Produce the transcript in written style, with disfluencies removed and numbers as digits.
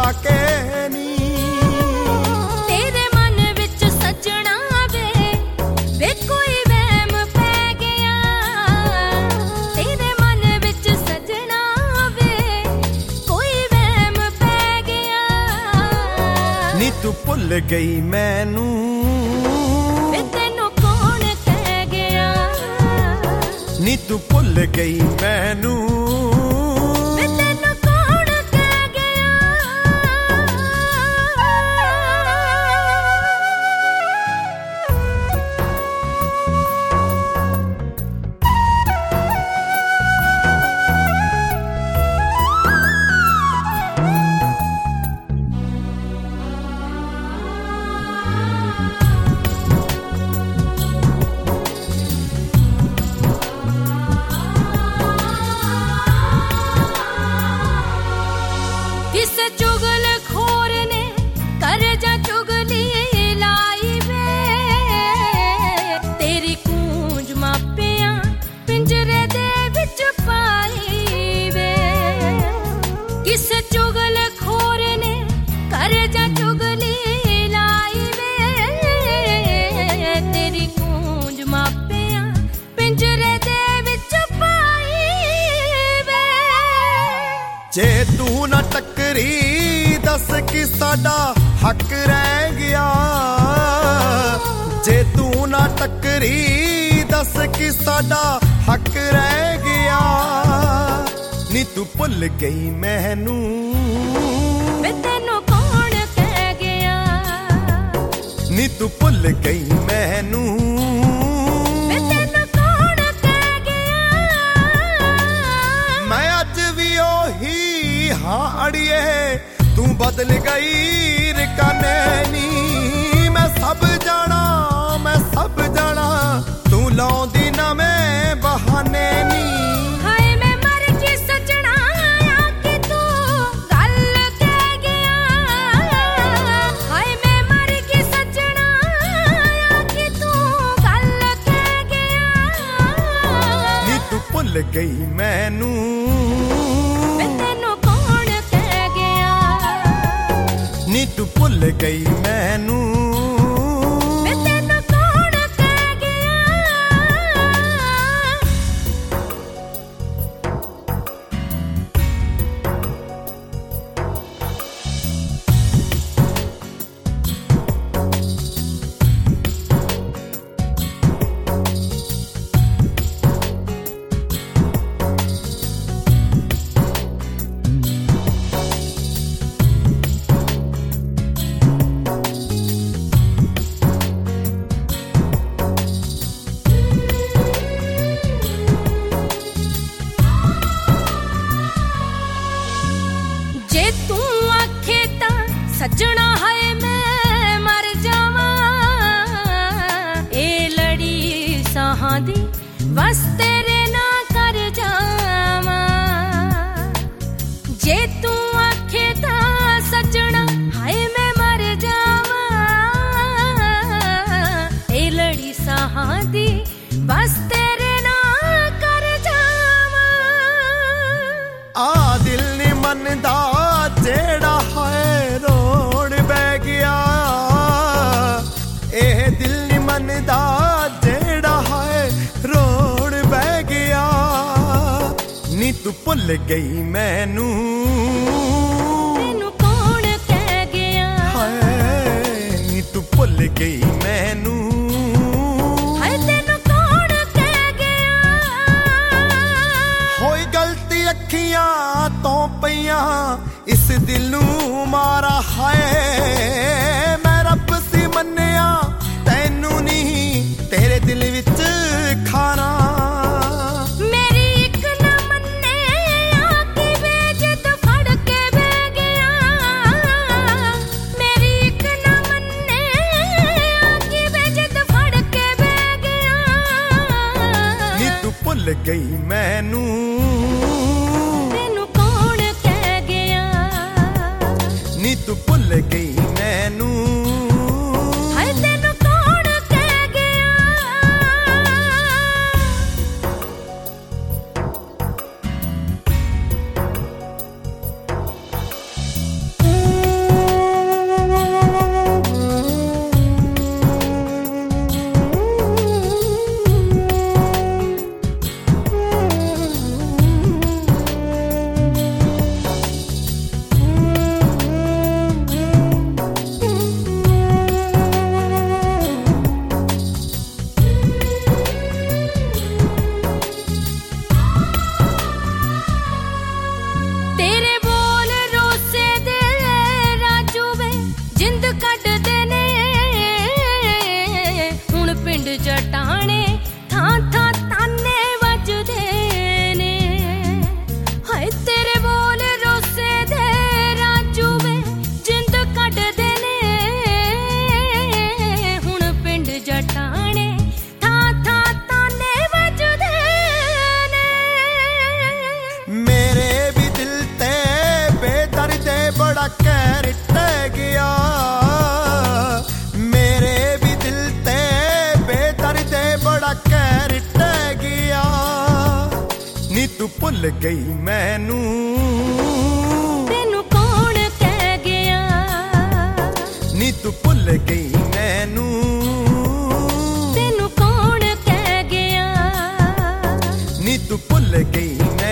ਕੇ ਨੀ ਤੇਰੇ ਮਨ ਵਿੱਚ ਸੱਜਣਾ ਵੇ ਕੋਈ ਵਹਿਮ ਪੈ ਗਿਆ ਤੇਰੇ ਮਨ ਵਿੱਚ ਸੱਜਣਾ ਵੇ ਕੋਈ ਵਹਿਮ ਪੈ ਗਿਆ ਨੀ ਤੂੰ ਭੁੱਲ ਗਈ ਮੈਨੂੰ ਵੇ ਤੈਨੂੰ ਕੌਣ ਕਹਿ ਗਿਆ ਨੀ ਤੂੰ ਭੁੱਲ ਗਈ ਮੈਨੂੰ ਵੇ ਤੈਨੂੰ ਕੌਣ ਕਹਿ ਗਿਆ ਕਿਸੇ ਚੁਗਲ ਖੋਰ ਨੇ ਕਰਜਾ ਚੁਗਲੀ ਲਾਈ ਵੇ ਤੇਰੀ ਕੂੰਜ ਮਾਪਿਆਂ ਪਿੰਜਰੇ ਦੇ ਵਿੱਚ ਪਾਈ ਵੇ ਕਿਸੇ ਚੁਗਲ ਖੋਰ ਨੇ ਕਰਜਾ ਚੁਗਲੀ ਲਾਈ ਵੇ ਤੇਰੀ ਕੂੰਜ ਮਾਪਿਆਂ ਪਿੰਜਰੇ ਦੇ ਵਿੱਚ ਪਾਈ ਵੇ ਜੇ ਤੂੰ ਨਾ ਟੱਕਰੀ ਦੱਸ ਕਿ ਸਾਡਾ ਹੱਕ ਰਹਿ ਗਿਆ ਜੇ ਤੂੰ ਨਾ ਟੱਕਰੀ ਦੱਸ ਕਿ ਸਾਡਾ ਹੱਕ ਰਹਿ ਗਿਆ ਨੀ ਤੂੰ ਭੁੱਲ ਗਈ ਮੈਨੂੰ ਵੇ ਤੈਨੂੰ ਕੌਣ ਕਹਿ ਗਿਆ ਨੀ ਤੂੰ ਭੁੱਲ ਗਈ ਮੈਨੂੰ ਵੇ ਤੈਨੂੰ ਕੌਣ ਕਹਿ ਗਿਆ ਮੈਂ ਅੱਜ ਵੀ ਉਹੀ ਹਾਂ ਅੜੀਏ ਤੂੰ ਬਦਲ ਗਈ ਰਕਾਨੇ ਨੀ ਮੈਂ ਸਭ ਜਾਣਾ ਤੂੰ ਲਾਉਂਦੀ ਨਵੇਂ ਬਹਾਨੇ ਨੀ ਹਾਏ ਮੈਂ ਮਰ ਕੇ ਸੱਜਣਾ ਆ ਕਿ ਤੂੰ ਗੱਲ ਕਹਿ ਗਿਆ ਹਾਏ ਮੈਂ ਮਰ ਕੇ ਸੱਜਣਾ ਆ ਕਿ ਤੂੰ ਗੱਲ ਕਹਿ ਗਿਆ ਨੀ ਤੂੰ ਭੁੱਲ ਗਈ ਮੈਨੂੰ ਵੇ ਤੈਨੂੰ ਕੌਣ ਕਹਿ ਗਿਆ ਨੀ ਤੂੰ ਭੁੱਲ ਗਈ ਮੈਨੂੰ ਵੇ ਤੈਨੂੰ ਕੌਣ ਕਹਿ ਗਿਆ ਜੇ ਤੂੰ ਆਖੇ ਤਾਂ ਸੱਜਣਾ ਹਾਏ ਮੈਂ ਮਰ ਜਾਵਾਂ ਇਹ ਲੜੀ ਸਾਹਾਂ ਦੀ ਬਸ ਤੇਰੇ ਨਾ ਕਰ ਜਾਵਾਂ ਜੇ ਤੂੰ ਆਖੇ ਤਾਂ ਸੱਜਣਾ ਹਾਏ ਮੈਂ ਮਰ ਜਾਵਾਂ ਇਹ ਲੜੀ ਸਾਹਾਂ ਦੀ ਬਸ ਤੇਰੇ ਨਾ ਕਰ ਜਾਵਾਂ ਆ ਦਿਲ ਨੀ ਮੰਨਦਾ ਜਿਹੜਾ ਹੈ ਰੋਣ ਬਹਿ ਗਿਆ ਇਹ ਦਿਲ ਨੀ ਮੰਨਦਾ ਜਿਹੜਾ ਹੈ ਰੋਣ ਬਹਿ ਗਿਆ ਨੀ ਤੂੰ ਭੁੱਲ ਗਈ ਮੈਨੂੰ ਤੈਨੂੰ ਕੌਣ ਕਹਿ ਗਿਆ ਹਾਏ ਨੀ ਤੂੰ ਭੁੱਲ ਗਈ ਮੈਨੂੰ ਹਾਏ ਤੈਨੂੰ ਕੌਣ ਕਹਿ ਗਿਆ ਹੋਈ ਗਲਤੀ ਅੱਖੀਆਂ ਤੋਂ ਪਈਆਂ ਇਸ ਦਿਲ ਨੂੰ ਮਾਰਾ ਹਾਏ ਮੈਂ ਰੱਬ ਸੀ ਮੰਨਿਆ ਤੈਨੂੰ ਨਹੀਂ ਤੇਰੇ ਦਿਲ ਵਿੱਚ ਖਾਣਾ ਮੇਰੀ ਇੱਕ ਨਾ ਮੰਨੇ ਆ ਕਿ ਵੇ ਜਦ ਫੜ ਕੇ ਬਹਿ ਗਿਆ ਮੇਰੀ ਇੱਕ ਨਾ ਮੰਨੇ ਆ ਕਿ ਵੇ ਜਦ ਫੜ ਕੇ ਬਹਿ ਗਿਆ ਨੀ ਤੂੰ ਭੁੱਲ ਗਈ ਮੈਨੂੰ ਤੈਨੂੰ ਕੌਣ ਕਹਿ ਗਿਆ ਨੀ ਤੂੰ ਭੁੱਲ ਗਈ ਮੈਨੂੰ ਹਾਏ ਤੈਨੂੰ ਕੌਣ ਕਹਿ ਗਿਆ बड़ा कहर टह गया मेरे भी दिल ते बेदर्दे बड़ा कहर टह गया नी तू भुल गई मैनू तेनू कौन कह गया नी तू भुल गई मैनू तेनू कौन कह गया नी तू भुल गई